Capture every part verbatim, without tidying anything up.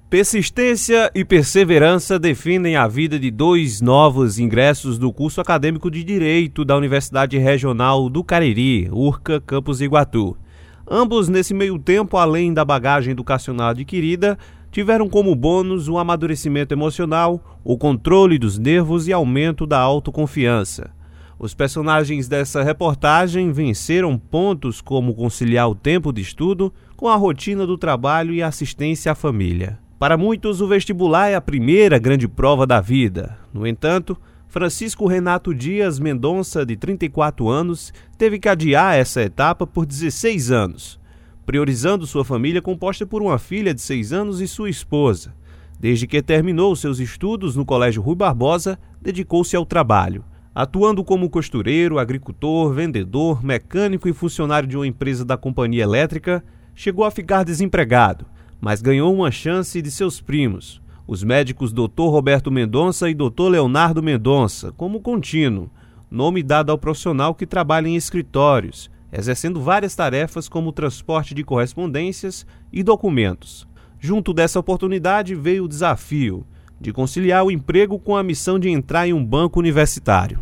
Persistência e perseverança definem a vida de dois novos ingressos do curso acadêmico de Direito da Universidade Regional do Cariri, U R C A Campus Iguatu. Ambos, nesse meio tempo, além da bagagem educacional adquirida, tiveram como bônus o amadurecimento emocional, o controle dos nervos e aumento da autoconfiança. Os personagens dessa reportagem venceram pontos como conciliar o tempo de estudo com a rotina do trabalho e a assistência à família. Para muitos, o vestibular é a primeira grande prova da vida. No entanto, Francisco Renato Dias Mendonça, de trinta e quatro anos, teve que adiar essa etapa por dezesseis anos, priorizando sua família composta por uma filha de seis anos e sua esposa. Desde que terminou seus estudos no Colégio Rui Barbosa, dedicou-se ao trabalho, atuando como costureiro, agricultor, vendedor, mecânico e funcionário de uma empresa da companhia elétrica. Chegou a ficar desempregado, mas ganhou uma chance de seus primos, os médicos doutor Roberto Mendonça e doutor Leonardo Mendonça, como contínuo, nome dado ao profissional que trabalha em escritórios, exercendo várias tarefas como o transporte de correspondências e documentos. Junto dessa oportunidade veio o desafio de conciliar o emprego com a missão de entrar em um banco universitário.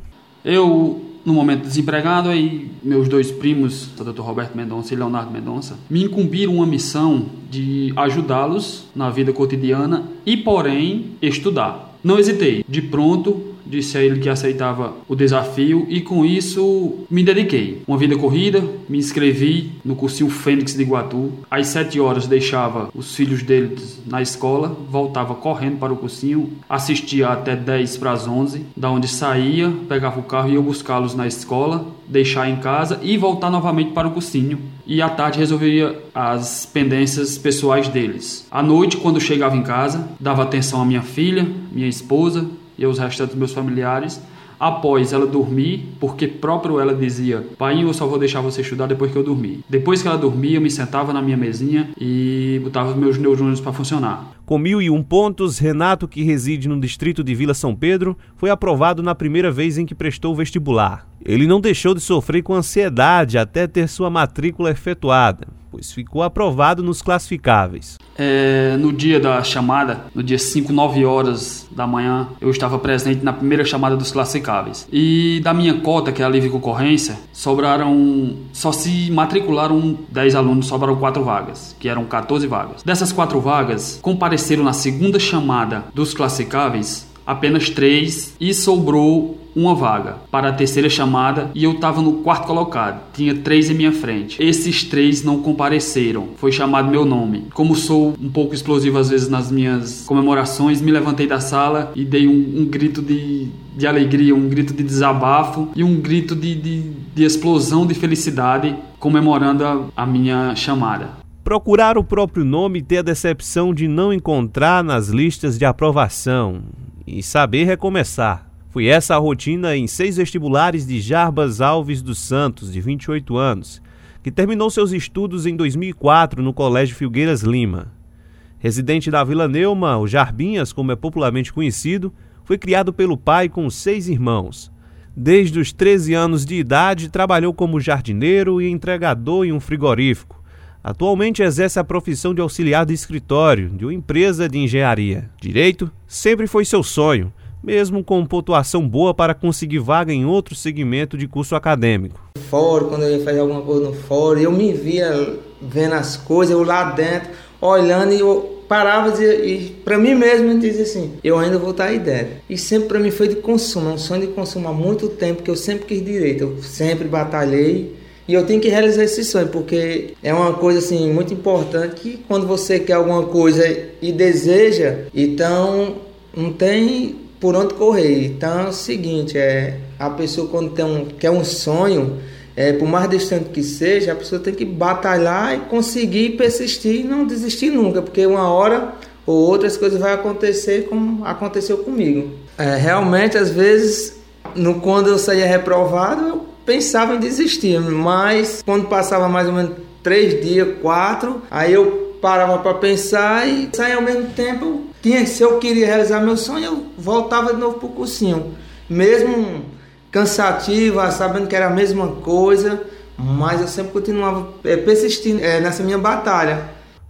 Eu, no momento desempregado, aí meus dois primos, o doutor Roberto Mendonça e Leonardo Mendonça, me incumbiram uma missão de ajudá-los na vida cotidiana e, porém, estudar. Não hesitei. De pronto, disse a ele que aceitava o desafio e, com isso, me dediquei. Uma vida corrida, me inscrevi no cursinho Fênix de Iguatu. Às sete horas deixava os filhos deles na escola, voltava correndo para o cursinho, assistia até dez para as onze, da onde saía, pegava o carro e ia buscá-los na escola, deixar em casa e voltar novamente para o cursinho. E à tarde resolvia as pendências pessoais deles. À noite, quando chegava em casa, dava atenção à minha filha, minha esposa e aos restantes dos meus familiares. Após ela dormir, porque próprio ela dizia: pai, eu só vou deixar você estudar depois que eu dormir. Depois que ela dormia, eu me sentava na minha mesinha e botava os meus neurônios para funcionar. Com mil e um pontos, Renato, que reside no distrito de Vila São Pedro, foi aprovado na primeira vez em que prestou o vestibular. Ele não deixou de sofrer com ansiedade até ter sua matrícula efetuada, pois ficou aprovado nos classificáveis. É, no dia da chamada, no dia cinco, nove horas da manhã, eu estava presente na primeira chamada dos classificáveis. E da minha cota, que é a livre concorrência, sobraram, só se matricularam dez alunos, sobraram quatro vagas, que eram quatorze vagas. Dessas quatro vagas, compareceram na segunda chamada dos classificáveis apenas três e sobrou uma vaga para a terceira chamada e eu estava no quarto colocado. Tinha três em minha frente. Esses três não compareceram. Foi chamado meu nome. Como sou um pouco explosivo às vezes nas minhas comemorações, me levantei da sala e dei um, um grito de, de alegria, um grito de desabafo e um grito de, de, de explosão de felicidade comemorando a, a minha chamada. Procurar o próprio nome e ter a decepção de não encontrar nas listas de aprovação e saber recomeçar. Foi essa a rotina em seis vestibulares de Jarbas Alves dos Santos, de vinte e oito anos, que terminou seus estudos em dois mil e quatro no Colégio Filgueiras Lima. Residente da Vila Neuma, o Jarbinhas, como é popularmente conhecido, foi criado pelo pai com seis irmãos. Desde os treze anos de idade, trabalhou como jardineiro e entregador em um frigorífico. Atualmente exerce a profissão de auxiliar de escritório de uma empresa de engenharia. Direito sempre foi seu sonho, mesmo com pontuação boa para conseguir vaga em outro segmento de curso acadêmico. Fora, quando eu ia fazer alguma coisa no fórum, eu me via vendo as coisas, eu lá dentro, olhando, e eu parava e, e para mim mesmo eu dizia assim: eu ainda vou estar aí dentro. E sempre para mim foi de consumo, é um sonho de consumo há muito tempo, que eu sempre quis direito, eu sempre batalhei. E eu tenho que realizar esse sonho, porque é uma coisa assim muito importante, que quando você quer alguma coisa e deseja, então não tem por onde correr. Então é o seguinte, é, a pessoa quando tem um, quer um sonho, é, por mais distante que seja, a pessoa tem que batalhar e conseguir persistir e não desistir nunca, porque uma hora ou outra as coisas vão acontecer como aconteceu comigo. É, realmente, às vezes, no, quando eu saía reprovado, eu pensava em desistir, mas quando passava mais ou menos três dias, quatro, aí eu parava para pensar e saía ao mesmo tempo. Tinha, se eu queria realizar meu sonho, eu voltava de novo para o cursinho, mesmo cansativa, sabendo que era a mesma coisa, mas eu sempre continuava é, persistindo é, nessa minha batalha.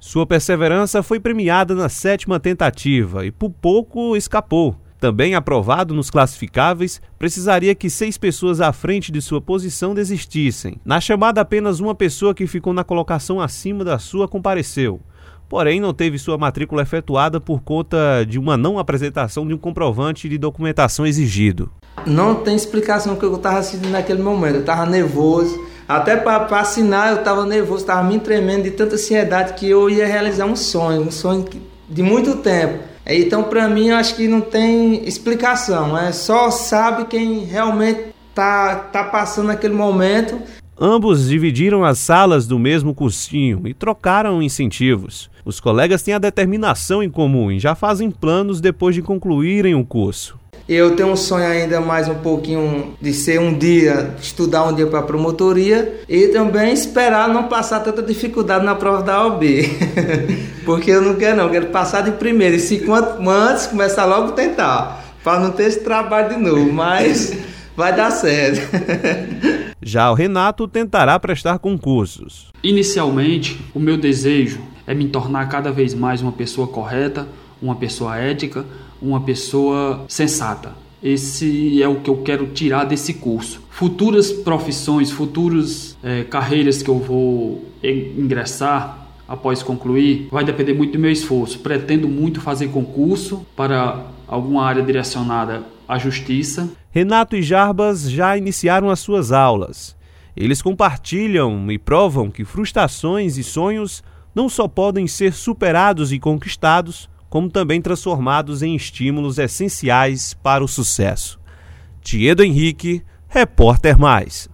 Sua perseverança foi premiada na sétima tentativa e por pouco escapou. Também aprovado nos classificáveis, precisaria que seis pessoas à frente de sua posição desistissem. Na chamada, apenas uma pessoa que ficou na colocação acima da sua compareceu. Porém, não teve sua matrícula efetuada por conta de uma não apresentação de um comprovante de documentação exigido. Não tem explicação que eu estava sentindo naquele momento. Eu estava nervoso. Até para assinar eu estava nervoso, estava me tremendo de tanta ansiedade que eu ia realizar um sonho, um sonho de muito tempo. Então, para mim, eu acho que não tem explicação. É só sabe quem realmente está tá passando naquele momento. Ambos dividiram as salas do mesmo cursinho e trocaram incentivos. Os colegas têm a determinação em comum e já fazem planos depois de concluírem o curso. Eu tenho um sonho ainda mais um pouquinho de ser um dia, estudar um dia para promotoria e também esperar não passar tanta dificuldade na prova da O A B. Porque eu não quero não, eu quero passar de primeiro. E se quanto antes, começar logo a tentar, para não ter esse trabalho de novo, mas vai dar certo. Já o Renato tentará prestar concursos. Inicialmente, o meu desejo é me tornar cada vez mais uma pessoa correta, uma pessoa ética, uma pessoa sensata. Esse é o que eu quero tirar desse curso. Futuras profissões, futuras é, carreiras que eu vou ingressar após concluir, vai depender muito do meu esforço. Pretendo muito fazer concurso para alguma área direcionada à justiça. Renato e Jarbas já iniciaram as suas aulas. Eles compartilham e provam que frustrações e sonhos não só podem ser superados e conquistados, como também transformados em estímulos essenciais para o sucesso. Tiedo Henrique, Repórter Mais.